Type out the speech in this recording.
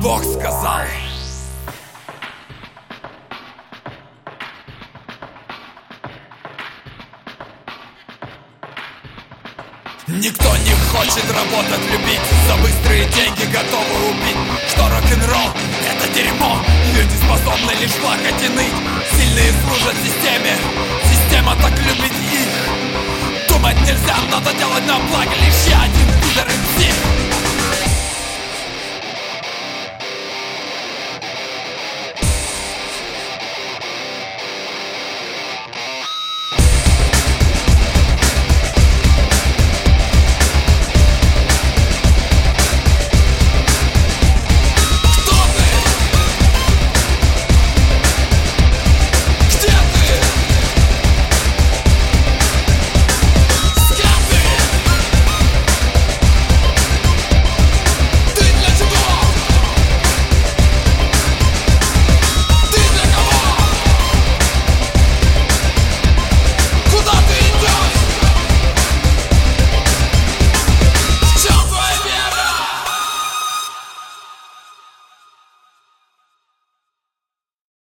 Бог сказал. Никто не хочет работать, любить, за быстрые деньги готовы убить. Что рок-н-ролл — это дерьмо, люди способны лишь плакать и ныть. Сильные служат системе, система так любит их. Думать нельзя, надо делать на благо. Лишь я один пидор и